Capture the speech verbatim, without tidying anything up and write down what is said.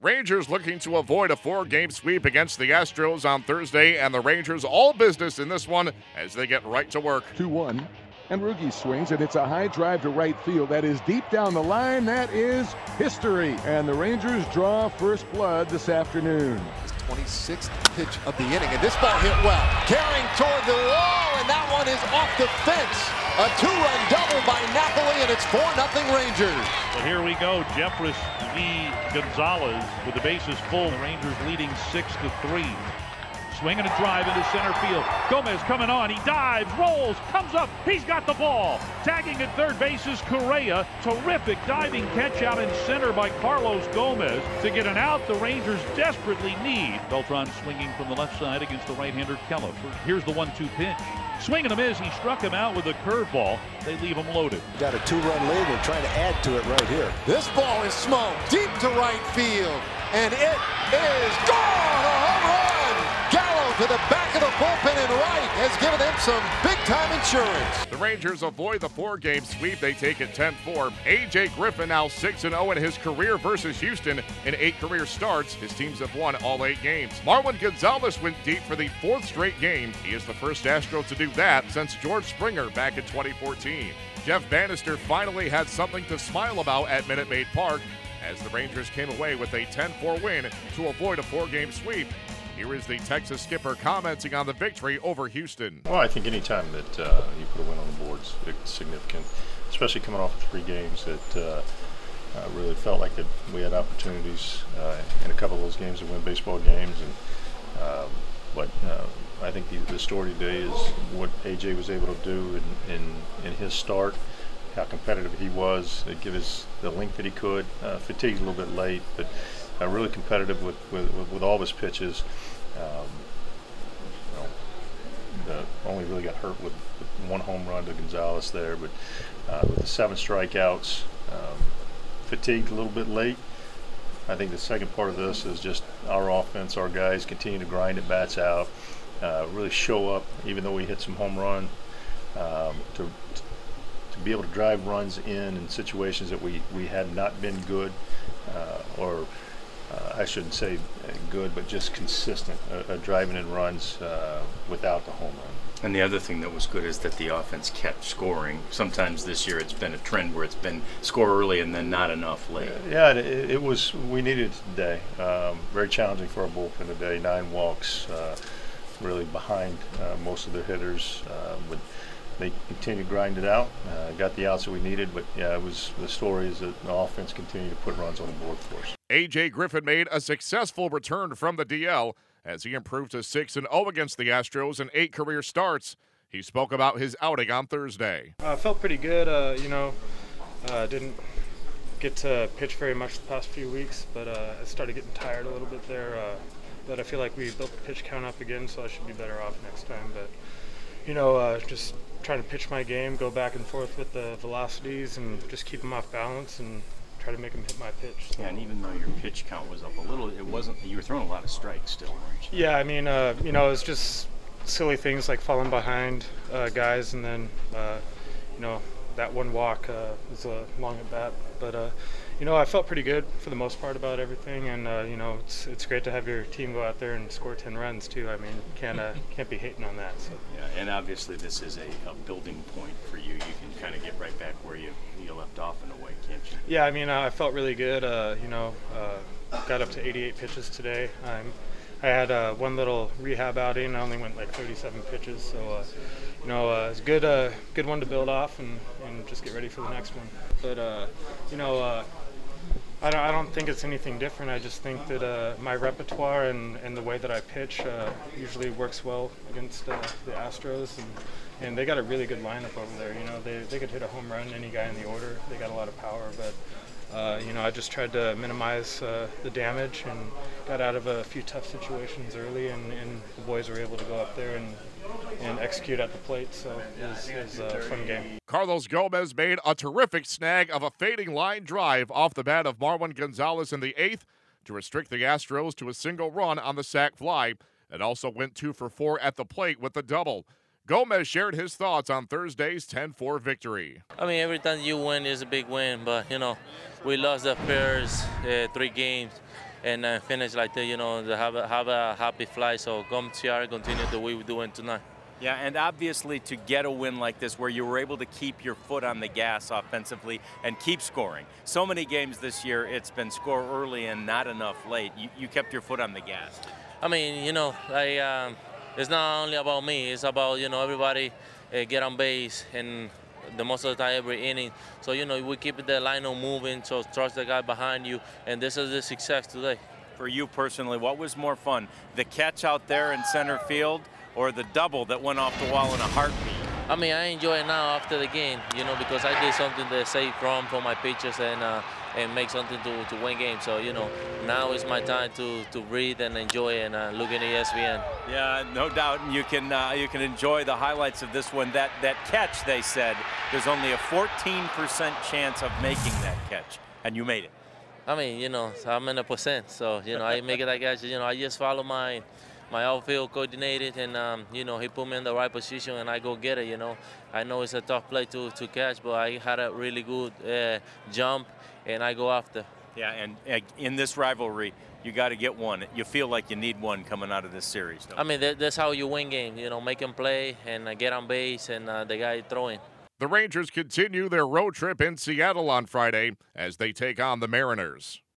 Rangers looking to avoid a four-game sweep against the Astros on Thursday, and the Rangers all business in this one as they get right to work. two one, and Rugi swings, and it's a high drive to right field. That is deep down the line. That is history. And the Rangers draw first blood this afternoon. twenty-sixth pitch of the inning, and this ball hit well. Carrying toward the wall, and that one is off the fence. A two-run double by Napoli, and it's four nothing Rangers. But here we go. Jeffress v. Gonzalez with the bases full. The Rangers leading six to three. Swinging a drive into center field. Gomez coming on. He dives, rolls, comes up. He's got the ball. Tagging at third base is Correa. Terrific diving catch out in center by Carlos Gomez to get an out the Rangers desperately need. Beltran swinging from the left side against the right-hander Keller. Here's the one two pitch. Swinging a miss. He struck him out with a curveball. They leave him loaded. Got a two-run lead. We're trying to add to it right here. This ball is smoked deep to right field, and it is gone. A home run. Gallo to the back of the bullpen and right has given them some big-time insurance. The Rangers avoid the four-game sweep. They take it ten four. A J Griffin now six and oh in his career versus Houston in eight career starts. His teams have won all eight games. Marwin Gonzalez went deep for the fourth straight game. He is the first Astro to do that since George Springer back in twenty fourteen. Jeff Bannister finally had something to smile about at Minute Maid Park as the Rangers came away with a ten four win to avoid a four-game sweep. Here is the Texas skipper commenting on the victory over Houston. Well, I think any time that uh, you put a win on the board is significant, especially coming off of three games that uh, uh, really felt like that we had opportunities uh, in a couple of those games to win baseball games. And uh, but uh, I think the, the story today is what A J was able to do in, in, in his start, how competitive he was, to give us the length that he could. Uh, fatigued a little bit late, but uh, really competitive with, with, with all of his pitches. Um, you know, the, only really got hurt with, with one home run to Gonzalez there, but uh, with the seven strikeouts, um, fatigued a little bit late. I think the second part of this is just our offense, our guys continue to grind at bats out, uh, really show up, even though we hit some home run, um, to, to be able to drive runs in in situations that we, we had not been good, uh, or Uh, I shouldn't say good, but just consistent, uh, uh, driving in runs uh, without the home run. And the other thing that was good is that the offense kept scoring. Sometimes this year it's been a trend where it's been score early and then not enough late. Yeah, it, it was, we needed it today. Um, very challenging for our bullpen today. Nine walks, uh, really behind uh, most of their hitters. Uh, but they continued to grind it out, uh, got the outs that we needed, but yeah, it was, the story is that the offense continued to put runs on the board for us. A J Griffin made a successful return from the D L as he improved to six and oh against the Astros in eight career starts. He spoke about his outing on Thursday. I uh, felt pretty good, uh, you know, uh, didn't get to pitch very much the past few weeks, but uh, I started getting tired a little bit there, uh, but I feel like we built the pitch count up again, so I should be better off next time. But, you know, uh, just trying to pitch my game, go back and forth with the velocities and just keep them off balance and try to make them hit my pitch. So. Yeah, and even though your pitch count was up a little, it wasn't, you were throwing a lot of strikes still, weren't you? Yeah, I mean, uh, you know, it's just silly things like falling behind uh, guys, and then, uh, you know, that one walk uh, was a long at bat. But, uh, you know, I felt pretty good for the most part about everything, and, uh, you know, it's it's great to have your team go out there and score ten runs, too. I mean, can't, uh, can't be hating on that. So. Yeah, and obviously this is a, a building point for you. You can kind of get right back where you, you left off in a way, can't you? Yeah, I mean, uh, I felt really good. Uh, you know, uh, got up to eighty-eight pitches today. I'm, I had uh, one little rehab outing. I only went like thirty-seven pitches, so uh, you know, uh, it's good, uh, good one to build off and, and just get ready for the next one. But uh, you know, uh, I don't, I don't think it's anything different. I just think that uh, my repertoire and, and the way that I pitch uh, usually works well against uh, the Astros, and, and they got a really good lineup over there. You know, they they could hit a home run any guy in the order. They got a lot of power, but. Uh, you know, I just tried to minimize uh, the damage and got out of a few tough situations early, and, and the boys were able to go up there and, and execute at the plate, so it was, it was a fun game. Carlos Gomez made a terrific snag of a fading line drive off the bat of Marwin Gonzalez in the eighth to restrict the Astros to a single run on the sac fly, and also went two for four at the plate with the double. Gomez shared his thoughts on Thursday's ten four victory. I mean, every time you win is a big win, but, you know, we lost the first uh, three games, and uh, finish like that, you know, to have a, have a happy flight. So come Seattle, continue the way we're doing tonight. Yeah, and obviously to get a win like this where you were able to keep your foot on the gas offensively and keep scoring. So many games this year, it's been score early and not enough late. You, you kept your foot on the gas. I mean, you know, I, um, it's not only about me. It's about, you know, everybody uh, get on base and the most of the time every inning. So, you know, we keep the lineup moving, so trust the guy behind you, and this is the success today. For you personally, what was more fun, the catch out there in center field or the double that went off the wall in a heartbeat? I mean, I enjoy it now after the game, you know, because I did something to save from for my pitchers and uh, and make something to, to win games. So, you know, now is my time to, to breathe and enjoy and uh, look at E S P N. Yeah, no doubt, and you can uh, you can enjoy the highlights of this one. That that catch, they said, there's only a fourteen percent chance of making that catch, and you made it. I mean, you know, I'm in a percent, so, you know, I make it like that. You know, I just follow my my outfield coordinated, and, um, you know, he put me in the right position, and I go get it, you know. I know it's a tough play to, to catch, but I had a really good uh, jump, and I go after. Yeah, and uh, in this rivalry, you got to get one. You feel like you need one coming out of this series, don't you? I mean, that, that's how you win games, you know, make them play and uh, get on base, and uh, the guy throwing. The Rangers continue their road trip in Seattle on Friday as they take on the Mariners.